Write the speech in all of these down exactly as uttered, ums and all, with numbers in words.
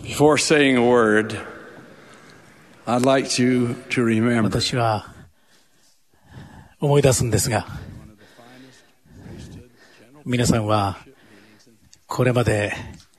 Before saying a word, I'd like you to remember. 私は思い出すんですが、皆さんはこれまで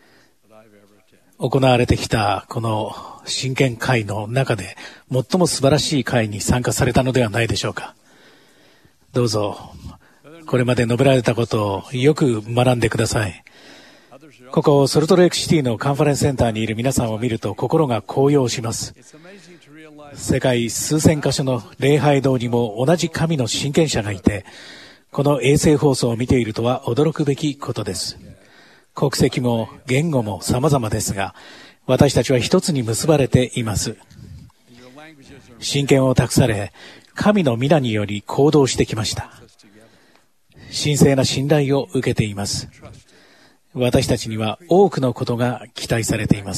行われてきたこの真剣会の中で最も素晴らしい会に参加されたのではないでしょうか。どうぞこれまで述べられたことをよく学んでください。ここソルトレイクシティのカンファレンスセンターにいる皆さんを見ると心が高揚します。世界数千カ所の礼拝堂にも同じ神の親権者がいて、この衛星放送を見ているとは驚くべきことです。国籍も言語も様々ですが、私たちは一つに結ばれています。親権を託され、神の皆により行動してきました。神聖な信頼を受けています。私たちには多くのことが期待されています。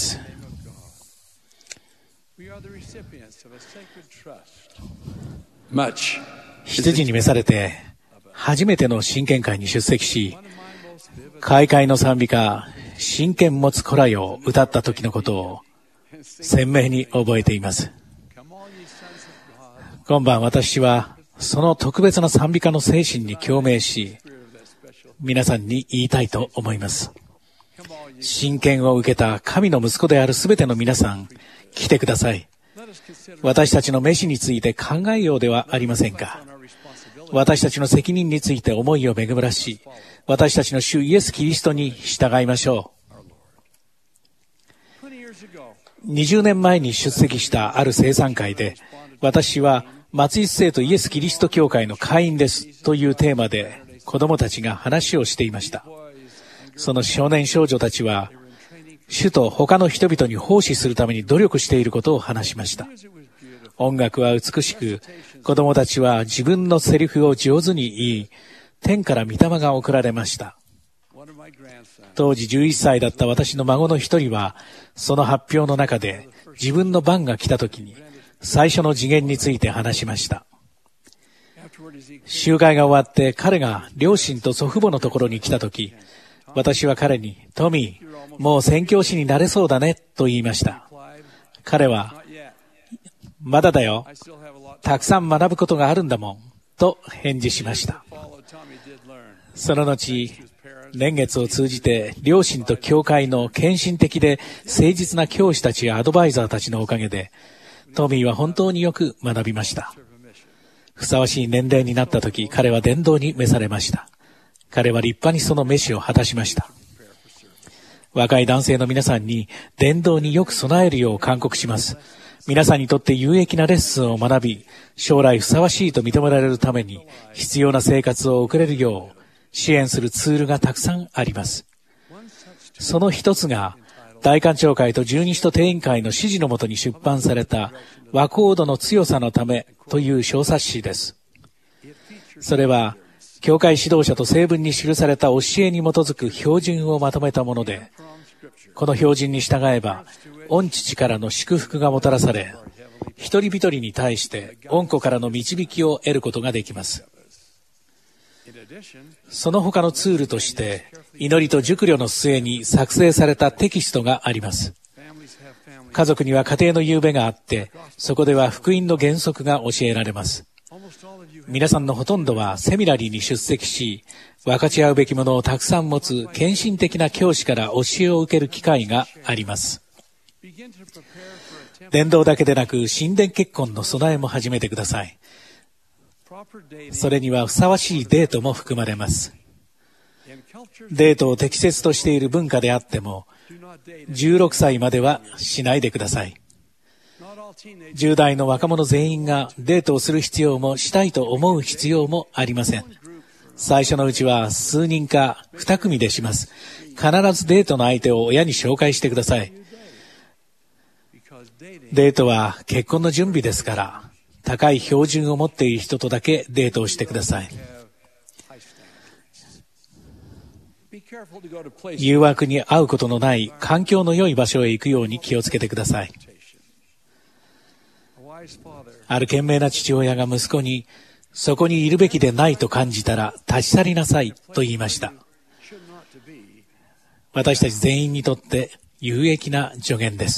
羊に召されて初めての真剣会に出席し、開会の賛美歌真剣持つ子らよを歌った時のことを鮮明に覚えています。今晩私はその特別な賛美歌の精神に共鳴し、皆さんに言いたいと思います。真剣を受けた神の息子であるすべての皆さん、来てください。私たちの召しについて考えようではありませんか。私たちの責任について思いを巡らし、私たちの主イエス・キリストに従いましょう。にじゅうねんまえに出席したある聖餐会で、私は松井生とイエス・キリスト教会の会員ですというテーマで子供たちが話をしていました。その少年少女たちは主と他の人々に奉仕するために努力していることを話しました。音楽は美しく、子供たちは自分のセリフを上手に言い、天から御霊が送られました。当時じゅういっさいだった私の孫の一人は、その発表の中で自分の番が来た時に最初の次元について話しました。集会が終わって彼が両親と祖父母のところに来た時、私は彼に、トミー、もう宣教師になれそうだねと言いました。彼は、まだだよ。たくさん学ぶことがあるんだもん。と返事しました。その後、年月を通じて両親と教会の献身的で誠実な教師たちやアドバイザーたちのおかげで、トミーは本当によく学びました。ふさわしい年齢になった時、彼は伝道に召されました。彼は立派にその召しを果たしました。若い男性の皆さんに伝道によく備えるよう勧告します。皆さんにとって有益なレッスンを学び、将来ふさわしいと認められるために必要な生活を送れるよう支援するツールがたくさんあります。その一つが大官庁会と十二使徒定員会の指示のもとに出版された和コードの強さのためという小冊子です。それは教会指導者と聖文に記された教えに基づく標準をまとめたもので、この標準に従えば御父からの祝福がもたらされ、一人一人に対して御子からの導きを得ることができます。その他のツールとして祈りと熟慮の末に作成されたテキストがあります。家族には家庭の夕べがあって、そこでは福音の原則が教えられます。皆さんのほとんどはセミナリーに出席し、分かち合うべきものをたくさん持つ献身的な教師から教えを受ける機会があります。伝道だけでなく神殿結婚の備えも始めてください。それにはふさわしいデートも含まれます。デートを適切としている文化であっても、じゅうろくさいまではしないでください。じゅう代の若者全員がデートをする必要もしたいと思う必要もありません。最初のうちは数人かに組でします。必ずデートの相手を親に紹介してください。デートは結婚の準備ですから、高い標準を持っている人とだけデートをしてください。誘惑に合うことのない環境の良い場所へ行くように気をつけてください。ある賢明な父親が息子に、そこにいるべきでないと感じたら立ち去りなさいと言いました。私たち全員にとって有益な助言です。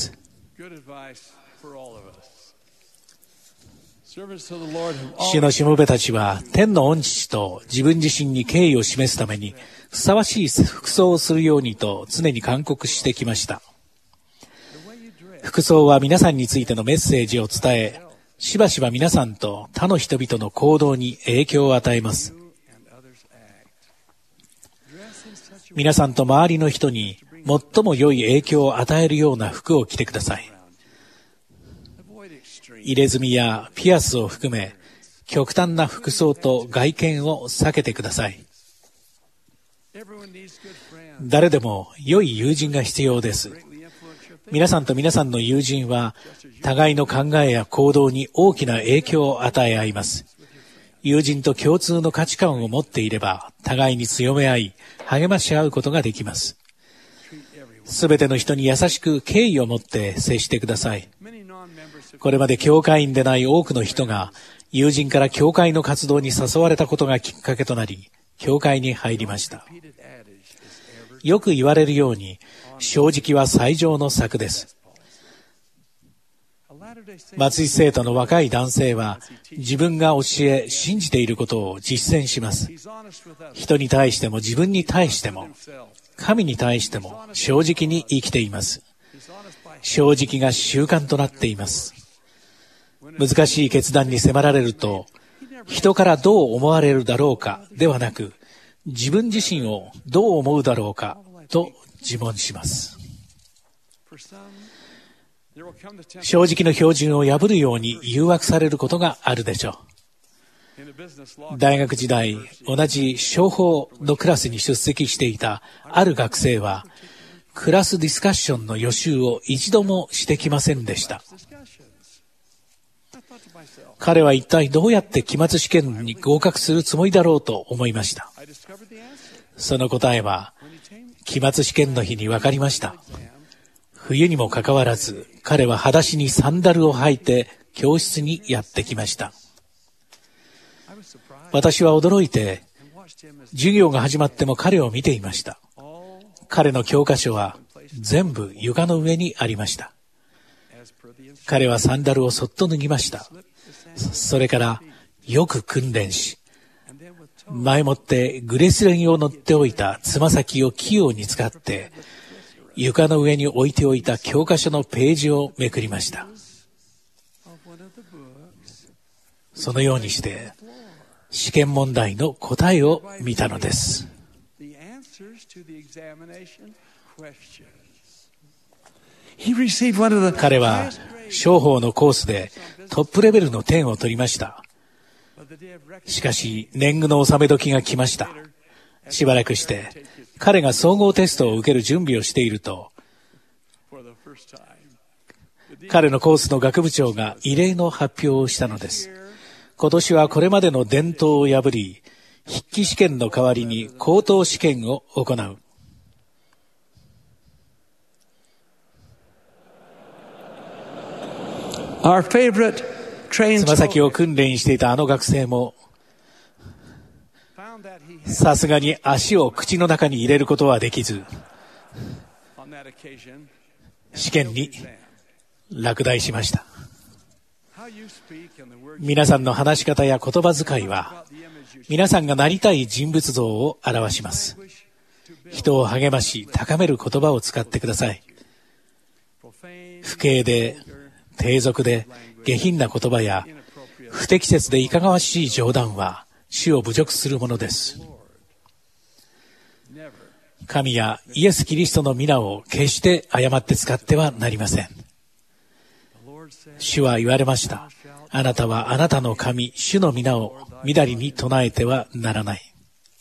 主のしもべたちは天の御父と自分自身に敬意を示すためにふさわしい服装をするようにと常に勧告してきました。服装は皆さんについてのメッセージを伝え、しばしば皆さんと他の人々の行動に影響を与えます。皆さんと周りの人に最も良い影響を与えるような服を着てください。入れ墨やピアスを含め、極端な服装と外見を避けてください。誰でも良い友人が必要です。皆さんと皆さんの友人は、互いの考えや行動に大きな影響を与え合います。友人と共通の価値観を持っていれば、互いに強め合い、励まし合うことができます。すべての人に優しく敬意を持って接してください。これまで教会員でない多くの人が友人から教会の活動に誘われたことがきっかけとなり、教会に入りました。よく言われるように、正直は最上の策です。松井生徒の若い男性は自分が教え、信じていることを実践します。人に対しても自分に対しても、神に対しても正直に生きています。正直が習慣となっています。難しい決断に迫られると、人からどう思われるだろうかではなく、自分自身をどう思うだろうかと自問します。正直の標準を破るように誘惑されることがあるでしょう。大学時代、同じ商法のクラスに出席していたある学生は、クラスディスカッションの予習を一度もしてきませんでした。彼は一体どうやって期末試験に合格するつもりだろうと思いました。その答えは、期末試験の日に分かりました。冬にもかかわらず、彼は裸足にサンダルを履いて教室にやってきました。私は驚いて、授業が始まっても彼を見ていました。彼の教科書は全部床の上にありました。彼はサンダルをそっと脱ぎました。それからよく訓練し、前もってグレスレンを乗っておいたつま先を器用に使って、床の上に置いておいた教科書のページをめくりました。そのようにして、試験問題の答えを見たのです。彼は商法のコースでトップレベルの点を取りました。しかし年貢の納め時が来ました。しばらくして彼が総合テストを受ける準備をしていると、彼のコースの学部長が異例の発表をしたのです。今年はこれまでの伝統を破り、筆記試験の代わりに口頭試験を行う。 Our favorite trained つま先を訓練していたあの学生も、さすがに足を口の中に入れることはできず、試験に落第しました。皆さんの話し方や言葉遣いは、皆さんがなりたい人物像を表します。人を励まし、高める言葉を使ってください。不敬で、低俗で、下品な言葉や、不適切でいかがわしい冗談は、主を侮辱するものです。神やイエス・キリストの皆を決して誤って使ってはなりません。主は言われました。あなたはあなたの神、主の皆をみだりに唱えてはならない。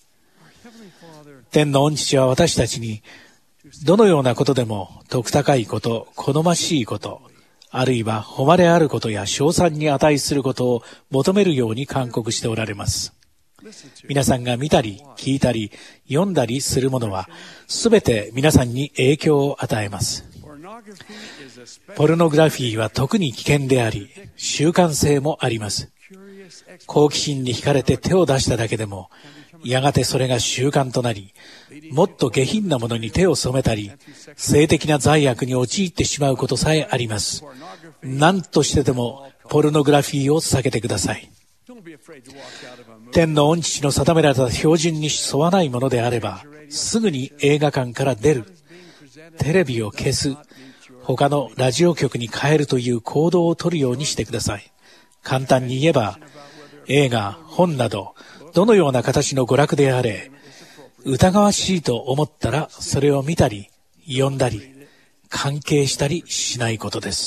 天の御父は私たちに、どのようなことでも徳高いこと、好ましいこと、あるいは誉れあることや称賛に値することを求めるように勧告しておられます。皆さんが見たり聞いたり読んだりするものはすべて皆さんに影響を与えます。ポルノグラフィーは特に危険であり、習慣性もあります。好奇心に惹かれて手を出しただけでもやがてそれが習慣となり、もっと下品なものに手を染めたり、性的な罪悪に陥ってしまうことさえあります。何としてでもポルノグラフィーを避けてください。天の御父の定められた標準に沿わないものであれば、すぐに映画館から出る、テレビを消す、他のラジオ局に変えるという行動を取るようにしてください。簡単に言えば、映画、本など、どのような形の娯楽であれ、疑わしいと思ったら、それを見たり、読んだり、関係したりしないことです。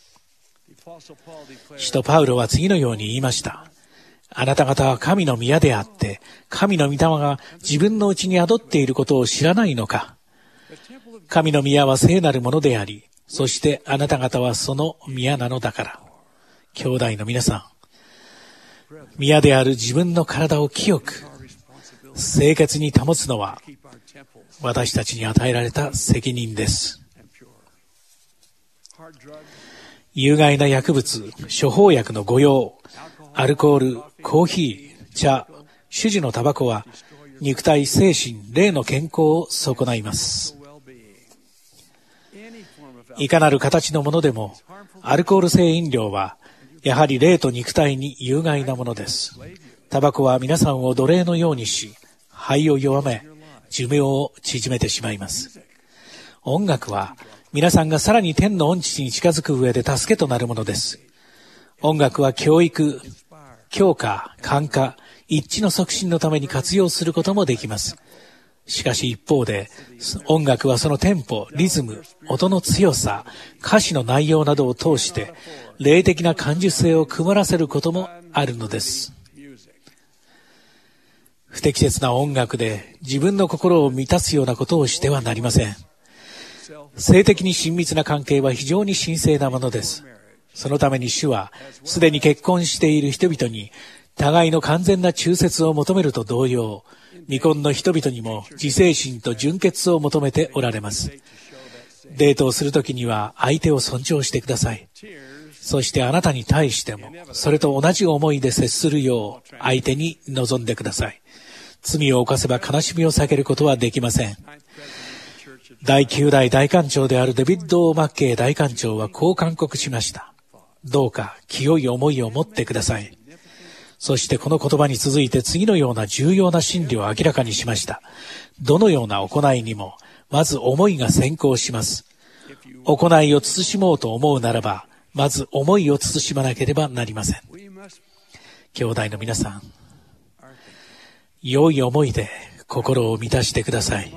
使徒パウロは次のように言いました。あなた方は神の宮であって、神の御霊が自分のうちに宿っていることを知らないのか。神の宮は聖なるものであり、そしてあなた方はその宮なのだから。兄弟の皆さん、宮である自分の体を清く、清潔に保つのは、私たちに与えられた責任です。有害な薬物、処方薬の誤用、アルコール、コーヒー、茶、種々のタバコは肉体、精神、霊の健康を損ないます。いかなる形のものでも、アルコール性飲料はやはり霊と肉体に有害なものです。タバコは皆さんを奴隷のようにし、肺を弱め、寿命を縮めてしまいます。音楽は皆さんがさらに天の御父に近づく上で助けとなるものです。音楽は教育、強化、感化、一致の促進のために活用することもできます。しかし一方で、音楽はそのテンポ、リズム、音の強さ、歌詞の内容などを通して、霊的な感受性を曇らせることもあるのです。不適切な音楽で自分の心を満たすようなことをしてはなりません。性的に親密な関係は非常に神聖なものです。そのために主は、すでに結婚している人々に、互いの完全な忠節を求めると同様、未婚の人々にも自制心と純潔を求めておられます。デートをするときには相手を尊重してください。そしてあなたに対しても、それと同じ思いで接するよう相手に望んでください。罪を犯せば悲しみを避けることはできません。第九代大官長であるデビッド・マッケイ大官長はこう勧告しました。どうか清い思いを持ってください。そしてこの言葉に続いて次のような重要な真理を明らかにしました。どのような行いにも、まず思いが先行します。行いを慎もうと思うならば、まず思いを慎まなければなりません。兄弟の皆さん、良い思いで心を満たしてください。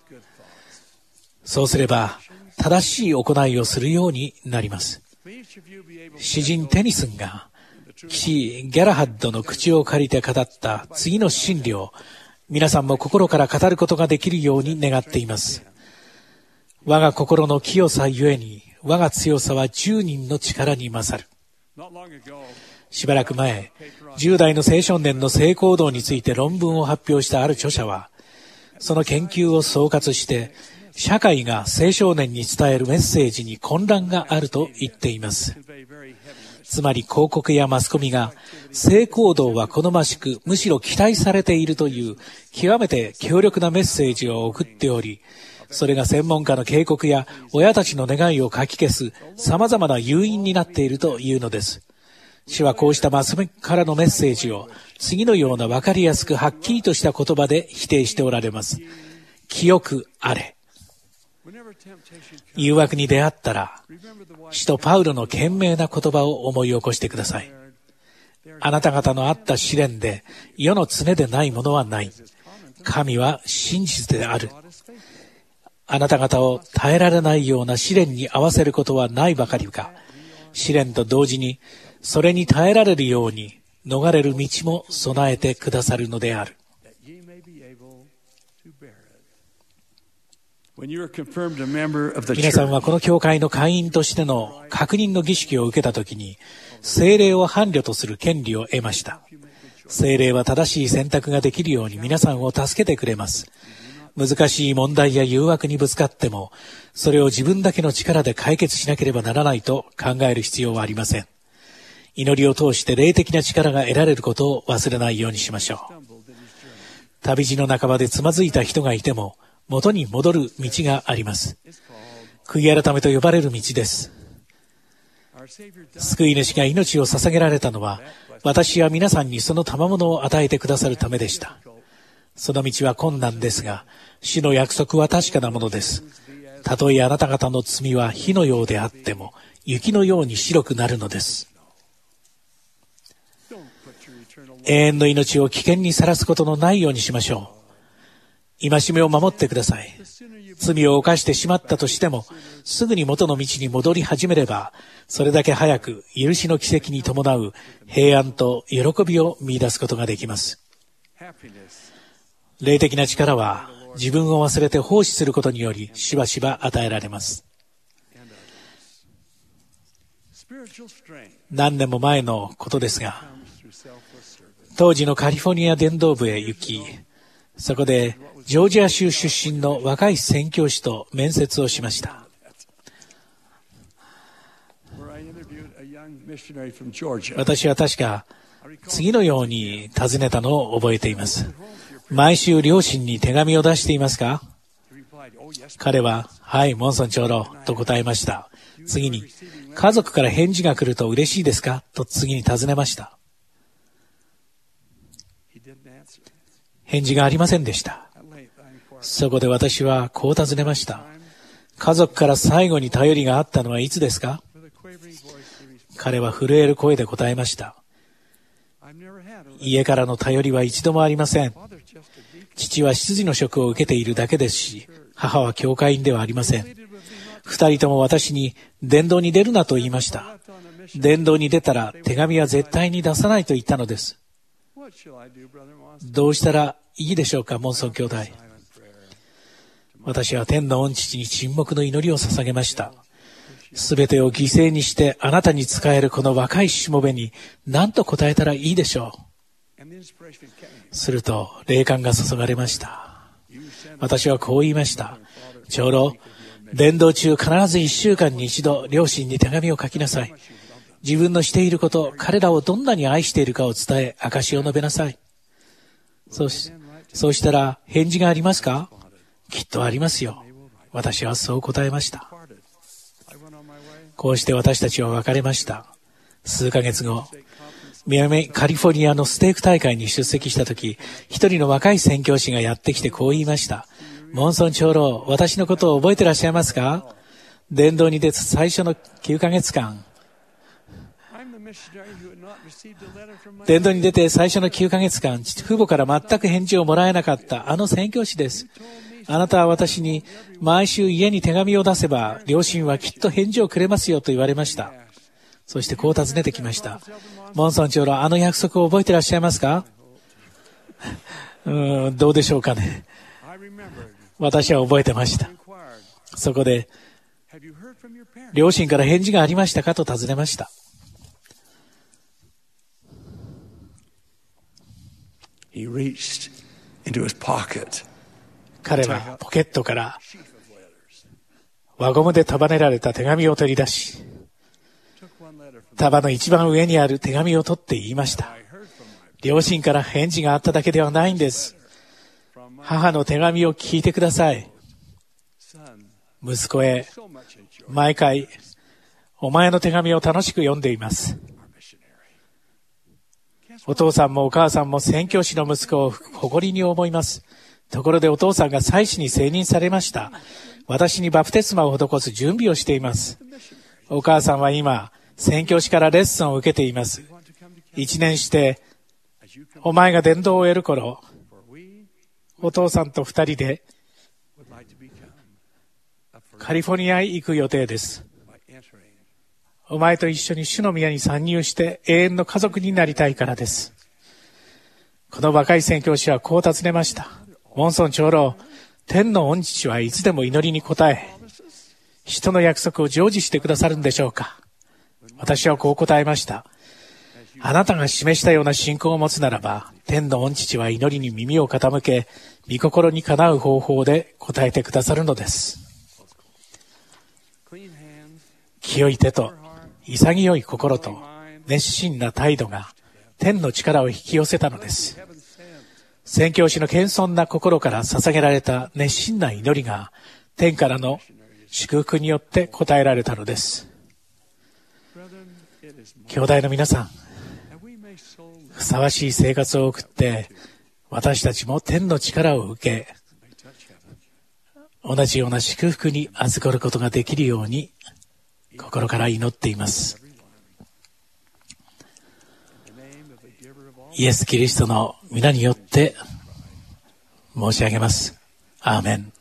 そうすれば、正しい行いをするようになります。詩人テニスンが、騎士ギャラハッドの口を借りて語った次の真理を皆さんも心から語ることができるように願っています。我が心の清さゆえに我が強さは十人の力に勝る。しばらく前、じゅう代の青少年の性行動について論文を発表したある著者は、その研究を総括して社会が青少年に伝えるメッセージに混乱があると言っています。つまり広告やマスコミが性行動は好ましくむしろ期待されているという極めて強力なメッセージを送っており、それが専門家の警告や親たちの願いをかき消す様々な誘因になっているというのです。主はこうしたマスコミからのメッセージを次のような分かりやすくはっきりとした言葉で否定しておられます。清くあれ。誘惑に出会ったら、使徒パウロの賢明な言葉を思い起こしてください。あなた方のあった試練で世の常でないものはない。神は真実である。あなた方を耐えられないような試練に合わせることはないばかりか、試練と同時にそれに耐えられるように逃れる道も備えてくださるのである。皆さんはこの教会の会員としての確認の儀式を受けたときに、聖霊を伴侶とする権利を得ました。聖霊は正しい選択ができるように皆さんを助けてくれます。難しい問題や誘惑にぶつかっても、それを自分だけの力で解決しなければならないと考える必要はありません。祈りを通して霊的な力が得られることを忘れないようにしましょう。 旅路の半ばでつまずいた人がいても、元に戻る道があります。悔い改めと呼ばれる道です。救い主が命を捧げられたのは、私や皆さんにその賜物を与えてくださるためでした。その道は困難ですが、主の約束は確かなものです。たとえあなた方の罪は火のようであっても、雪のように白くなるのです。永遠の命を危険にさらすことのないようにしましょう。戒めを守ってください。罪を犯してしまったとしても、すぐに元の道に戻り始めれば、それだけ早く許しの奇跡に伴う平安と喜びを見出すことができます。霊的な力は自分を忘れて奉仕することによりしばしば与えられます。何年も前のことですが、当時のカリフォルニア伝道部へ行き、そこでジョージア州出身の若い宣教師と面接をしました。私は確か次のように尋ねたのを覚えています。毎週両親に手紙を出していますか？彼は、はい、モンソン長老と答えました。次に、家族から返事が来ると嬉しいですか？と次に尋ねました。返事がありませんでした。そこで私はこう尋ねました。家族から最後に頼りがあったのはいつですか？彼は震える声で答えました。家からの頼りは一度もありません。父は執事の職を受けているだけですし、母は教会員ではありません。二人とも私に伝道に出るなと言いました。伝道に出たら手紙は絶対に出さないと言ったのです。どうしたらいいでしょうか、モンソン兄弟。私は天の御父に沈黙の祈りを捧げました。すべてを犠牲にしてあなたに仕えるこの若いしもべに何と答えたらいいでしょう。すると霊感が注がれました。私はこう言いました。長老、伝道中必ず一週間に一度両親に手紙を書きなさい。自分のしていること、彼らをどんなに愛しているかを伝え、証しを述べなさい。そうし、そうしたら返事がありますか？きっとありますよ。私はそう答えました。こうして私たちは別れました。数ヶ月後、南カリフォルニアのステーク大会に出席したとき、一人の若い宣教師がやってきてこう言いました。モンソン長老、私のことを覚えてらっしゃいますか？伝道に出て最初のきゅうかげつかん、伝道に出て最初のきゅうかげつかん、父母から全く返事をもらえなかったあの宣教師です。あなたは私に毎週家に手紙を出せば両親はきっと返事をくれますよと言われました。そしてこう尋ねてきました。モンソン長老、あの約束を覚えてらっしゃいますか？うーん、どうでしょうかね。私は覚えてました。そこで、両親から返事がありましたかと尋ねました。 He reached into his pocket. 彼はポケットから輪ゴムで束ねられた手紙を取り出し、束の一番上にある手紙を取って言いました。両親から返事があっただけではないんです。母の手紙を聞いてください。息子へ、毎回お前の手紙を楽しく読んでいます。お父さんもお母さんも宣教師の息子を誇りに思います。ところでお父さんが祭司に選任されました。私にバプテスマを施す準備をしています。お母さんは今、宣教師からレッスンを受けています。一年して、お前が伝道を終える頃、お父さんと二人でカリフォルニアへ行く予定です。お前と一緒に主の宮に参入して永遠の家族になりたいからです。この若い宣教師はこう尋ねました。モンソン長老、天の御父はいつでも祈りに応え、人の約束を成就してくださるんでしょうか。私はこう答えました。あなたが示したような信仰を持つならば、天の御父は祈りに耳を傾け、御心にかなう方法で答えてくださるのです。清い手と潔い心と熱心な態度が天の力を引き寄せたのです。 宣教師の謙遜な心から捧げられた熱心な祈りが天からの祝福によって応えられたのです。兄弟の皆さん、ふさわしい生活を送って私たちも天の力を受け、同じような祝福に預かることができるように心から祈っています。イエス・キリストの皆によって申し上げます。アーメン。